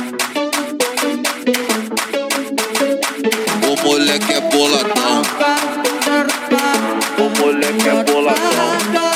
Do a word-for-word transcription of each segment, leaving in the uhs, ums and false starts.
O moleque é boladão. O moleque é boladão.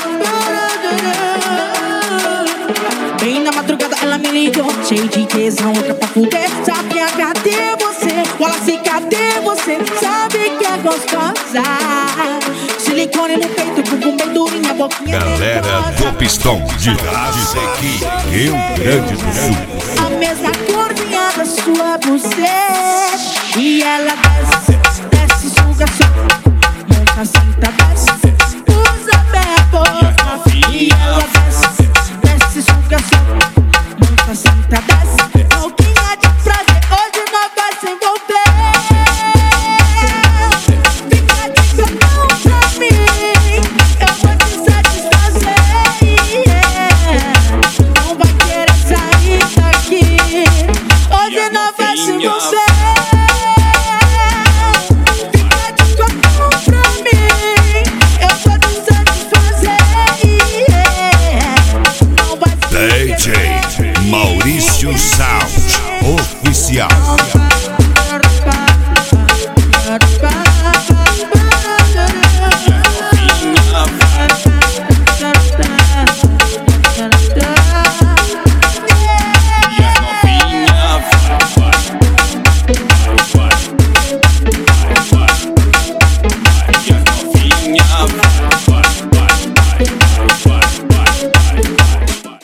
Bem na madrugada ela me ligou, cheio de tesão, louca pra fuder. Sabe cadê você? Wallace, cadê você? Sabe que é gostosa. Silicone no peito, bumbum bem durinha, boquinha Galera do Pistão de Rádio Sequi, Rio Grande do Sul. A mesma corzinha da sua buceta. E ela desce, desce, suga, suga. Monta, senta, desce, usa bem a boca. E ela desce, desce, suga, suga. Monta, senta, desce. Louquinha de prazer, hoje não vai se envolver. Fica de cordão pra mim, eu vou te satisfazer. Não vai querer sair daqui, hoje não vai se envolver.